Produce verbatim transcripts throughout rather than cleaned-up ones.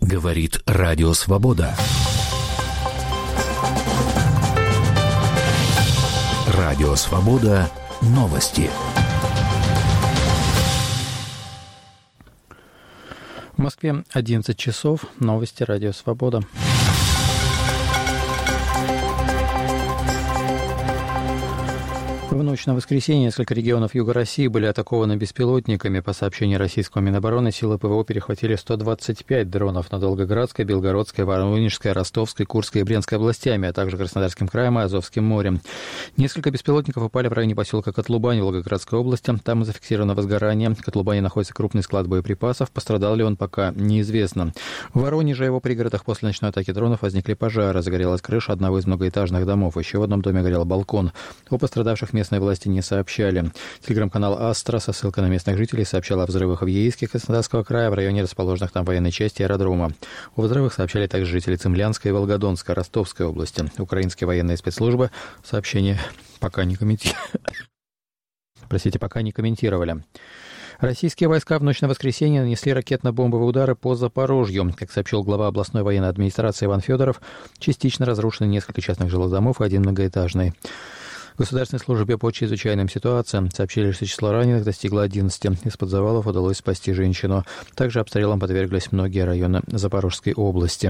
Говорит Радио Свобода. Радио Свобода. Новости. В Москве одиннадцать часов. Новости Радио Свобода. В ночь на воскресенье несколько регионов Юга России были атакованы беспилотниками. По сообщению российского Минобороны, силы ПВО перехватили сто двадцать пять дронов над Волгоградской, Белгородской, Воронежской, Ростовской, Курской и Брянской областями, а также Краснодарским краем и Азовским морем. Несколько беспилотников упали в районе поселка Котлубань Волгоградской области. Там зафиксировано возгорание. В Котлубане находится крупный склад боеприпасов. Пострадал ли он, пока неизвестно. В Воронеже и его пригородах после ночной атаки дронов возникли пожары. Загорелась крыша одного из многоэтажных домов. Еще в одном доме горел балкон. О пострадавших местных Местные власти не сообщали. Телеграм-канал «Астра» со ссылкой на местных жителей сообщал о взрывах в Яицке Краснодарского края в районе расположенных там военной части и аэродрома. О взрывах сообщали также жители Цимлянской, Волгодонской, Ростовской области. Украинские военные спецслужбы сообщения пока не комментировали. Простите, пока не комментировали. Российские войска в ночь на воскресенье нанесли ракетно-бомбовые удары по Запорожью. Как сообщил глава областной военной администрации Иван Федоров, частично разрушены несколько частных жилых домов и один многоэтажный. В Государственной службе по чрезвычайным ситуациям сообщили, что число раненых достигло одиннадцати. Из-под завалов удалось спасти женщину. Также обстрелам подверглись многие районы Запорожской области.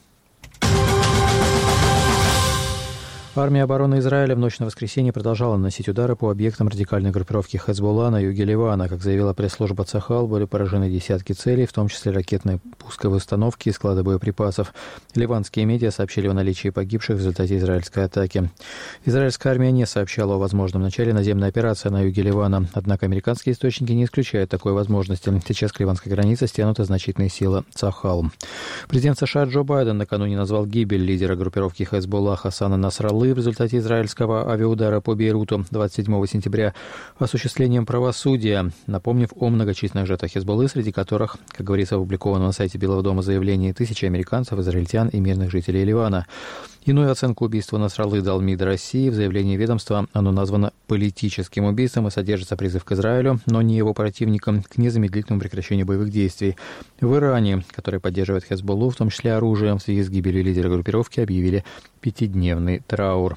Армия обороны Израиля в ночь на воскресенье продолжала наносить удары по объектам радикальной группировки Хезболла на юге Ливана. Как заявила пресс-служба Цахал, были поражены десятки целей, в том числе ракетные пусковые установки и склады боеприпасов. Ливанские медиа сообщили о наличии погибших в результате израильской атаки. Израильская армия не сообщала о возможном начале наземной операции на юге Ливана. Однако американские источники не исключают такой возможности. Сейчас к ливанской границе стянуты значительные силы Цахал. Президент США Джо Байден накануне назвал гибель лидера группировки Хезболла Хасана Насраллы в результате израильского авиаудара по Бейруту двадцать седьмого сентября осуществлением правосудия, напомнив о многочисленных жертвах Хезболлы, среди которых, как говорится в опубликованном на сайте Белого дома заявлении, тысячи американцев, израильтян и мирных жителей Ливана. Иную оценку убийству Насраллы дал МИД России. В заявлении ведомства оно названо политическим убийством и содержится призыв к Израилю, но не его противникам, к незамедлительному прекращению боевых действий. В Иране, который поддерживает Хезболлу, в том числе оружием, в связи с гибелью лидера группировки, объявили пятидневный траур.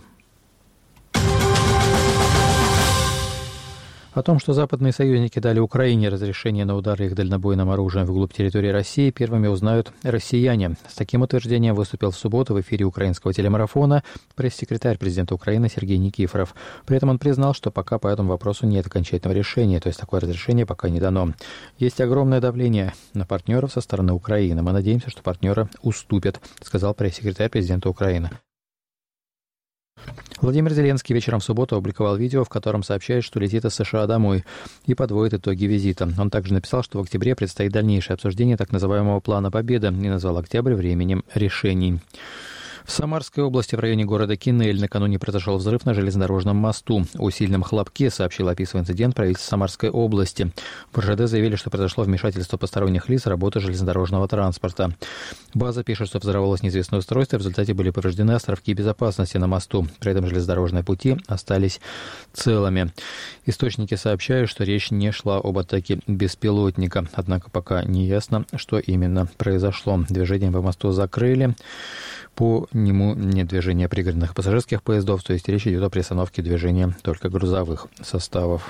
О том, что западные союзники дали Украине разрешение на удары их дальнобойным оружием вглубь территории России, первыми узнают россияне. С таким утверждением выступил в субботу в эфире украинского телемарафона пресс-секретарь президента Украины Сергей Никифоров. При этом он признал, что пока по этому вопросу нет окончательного решения, то есть такое разрешение пока не дано. Есть огромное давление на партнеров со стороны Украины. Мы надеемся, что партнеры уступят, сказал пресс-секретарь президента Украины. Владимир Зеленский вечером в субботу опубликовал видео, в котором сообщает, что летит из США домой и подводит итоги визита. Он также написал, что в октябре предстоит дальнейшее обсуждение так называемого плана победы и назвал октябрь временем решений. В Самарской области в районе города Кинель накануне произошел взрыв на железнодорожном мосту. О сильном хлопке сообщил, описывая инцидент, правительство Самарской области. В РЖД заявили, что произошло вмешательство посторонних лиц в работу железнодорожного транспорта. База пишет, что взорвалось неизвестное устройство, в результате были повреждены островки безопасности на мосту. При этом железнодорожные пути остались целыми. Источники сообщают, что речь не шла об атаке беспилотника. Однако пока не ясно, что именно произошло. Движение по мосту закрыли. По нему нет движения пригородных и пассажирских поездов, то есть речь идет о приостановке движения только грузовых составов.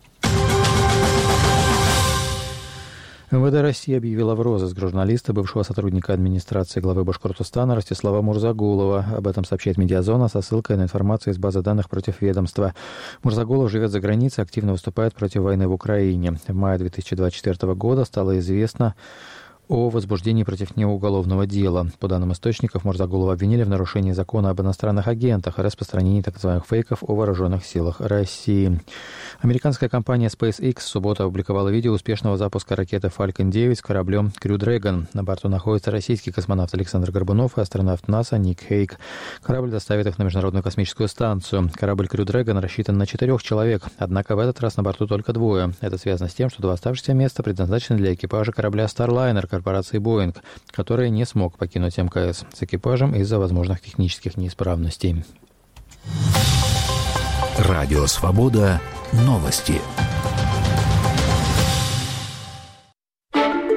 МВД России объявила в розыск журналиста, бывшего сотрудника администрации главы Башкортостана Ростислава Мурзагулова. Об этом сообщает Медиазона со ссылкой на информацию из базы данных против ведомства. Мурзагулов живет за границей, активно выступает против войны в Украине. В мае две тысячи двадцать четвёртого года стало известно о возбуждении против него уголовного дела. По данным источников, Мурзагулова обвинили в нарушении закона об иностранных агентах и распространении так называемых фейков о вооруженных силах России. Американская компания SpaceX в субботу опубликовала видео успешного запуска ракеты Falcon девять с кораблем Crew Dragon. На борту находится российский космонавт Александр Горбунов и астронавт НАСА Ник Хейг. Корабль доставит их на Международную космическую станцию. Корабль Crew Dragon рассчитан на четырех человек, однако в этот раз на борту только двое. Это связано с тем, что два оставшихся места предназначены для экипажа корабля Starliner корпорации Boeing, который не смог покинуть МКС с экипажем из-за возможных технических неисправностей. Радио Свобода. Новости.